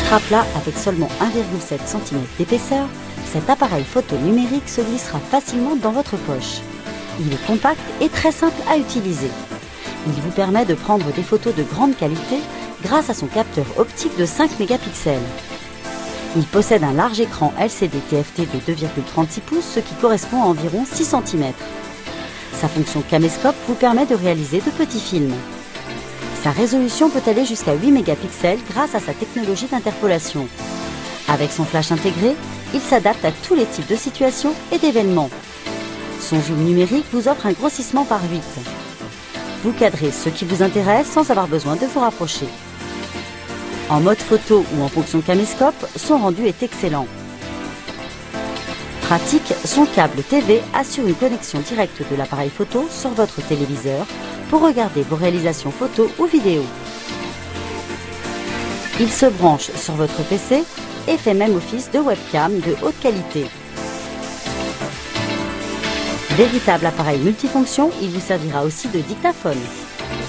Ultra plat avec seulement 1,7 cm d'épaisseur, cet appareil photo numérique se glissera facilement dans votre poche. Il est compact et très simple à utiliser. Il vous permet de prendre des photos de grande qualité grâce à son capteur optique de 5 mégapixels. Il possède un large écran LCD TFT de 2,36 pouces, ce qui correspond à environ 6 cm. Sa fonction caméscope vous permet de réaliser de petits films. Sa résolution peut aller jusqu'à 8 mégapixels grâce à sa technologie d'interpolation. Avec son flash intégré, il s'adapte à tous les types de situations et d'événements. Son zoom numérique vous offre un grossissement par 8. Vous cadrez ce qui vous intéresse sans avoir besoin de vous rapprocher. En mode photo ou en fonction caméscope, son rendu est excellent. Pratique, son câble TV assure une connexion directe de l'appareil photo sur votre téléviseur pour regarder vos réalisations photos ou vidéos. Il se branche sur votre PC et fait même office de webcam de haute qualité. Véritable appareil multifonction, il vous servira aussi de dictaphone.